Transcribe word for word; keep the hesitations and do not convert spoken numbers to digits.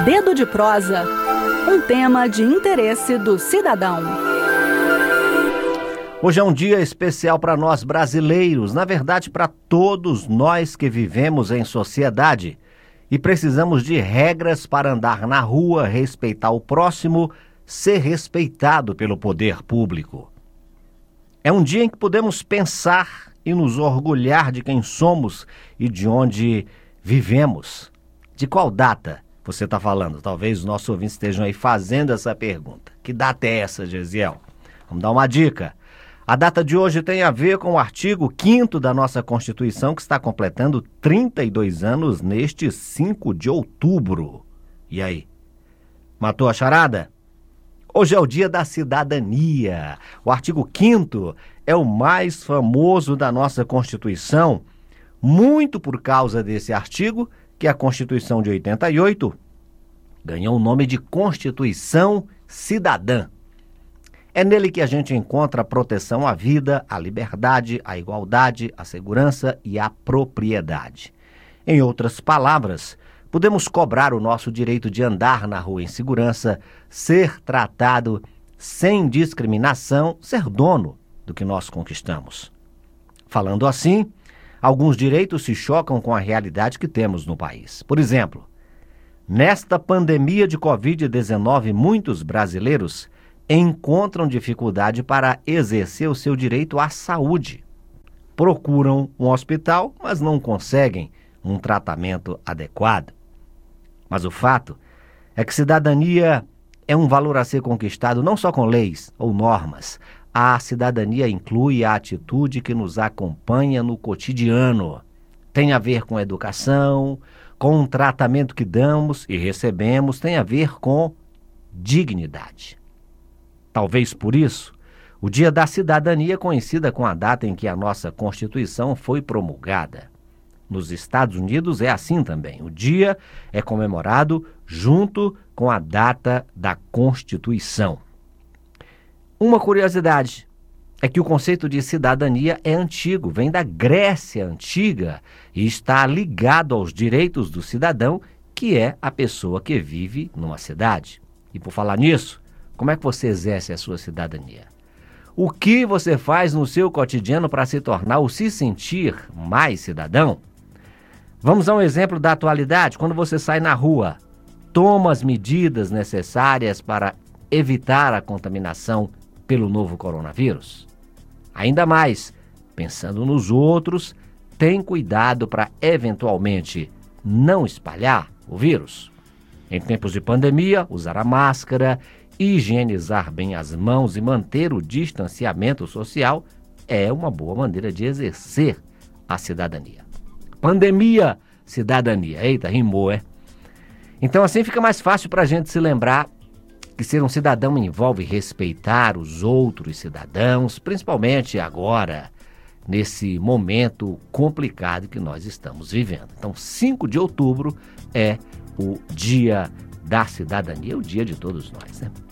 Dedo de Prosa, um tema de interesse do cidadão. Hoje é um dia especial para nós brasileiros, na verdade para todos nós que vivemos em sociedade e precisamos de regras para andar na rua, respeitar o próximo, ser respeitado pelo poder público. É um dia em que podemos pensar e nos orgulhar de quem somos e de onde vivemos. De qual data você está falando? Talvez os nossos ouvintes estejam aí fazendo essa pergunta. Que data é essa, Gesiel? Vamos dar uma dica. A data de hoje tem a ver com o artigo quinto da nossa Constituição, que está completando trinta e dois anos neste cinco de outubro. E aí? Matou a charada? Hoje é o dia da cidadania. O artigo quinto é o mais famoso da nossa Constituição, muito por causa desse artigo que a Constituição de oitenta e oito ganhou o nome de Constituição Cidadã. É nele que a gente encontra a proteção à vida, à liberdade, à igualdade, à segurança e à propriedade. Em outras palavras, podemos cobrar o nosso direito de andar na rua em segurança, ser tratado sem discriminação, ser dono do que nós conquistamos. Falando assim, alguns direitos se chocam com a realidade que temos no país. Por exemplo, nesta pandemia de covid dezenove, muitos brasileiros encontram dificuldade para exercer o seu direito à saúde. Procuram um hospital, mas não conseguem um tratamento adequado. Mas o fato é que cidadania é um valor a ser conquistado não só com leis ou normas. A cidadania inclui a atitude que nos acompanha no cotidiano. Tem a ver com educação, com o tratamento que damos e recebemos, tem a ver com dignidade. Talvez por isso, o Dia da Cidadania coincida com a data em que a nossa Constituição foi promulgada. Nos Estados Unidos é assim também. O dia é comemorado junto com a data da Constituição. Uma curiosidade é que o conceito de cidadania é antigo, vem da Grécia Antiga e está ligado aos direitos do cidadão, que é a pessoa que vive numa cidade. E por falar nisso, como é que você exerce a sua cidadania? O que você faz no seu cotidiano para se tornar ou se sentir mais cidadão? Vamos a um exemplo da atualidade. Quando você sai na rua, toma as medidas necessárias para evitar a contaminação pelo novo coronavírus? Ainda mais, pensando nos outros, tem cuidado para eventualmente não espalhar o vírus? Em tempos de pandemia, usar a máscara, higienizar bem as mãos e manter o distanciamento social é uma boa maneira de exercer a cidadania. Pandemia, cidadania. Eita, rimou, é? Então assim fica mais fácil para a gente se lembrar que ser um cidadão envolve respeitar os outros cidadãos, principalmente agora, nesse momento complicado que nós estamos vivendo. Então, cinco de outubro é o Dia da Cidadania, o dia de todos nós, né?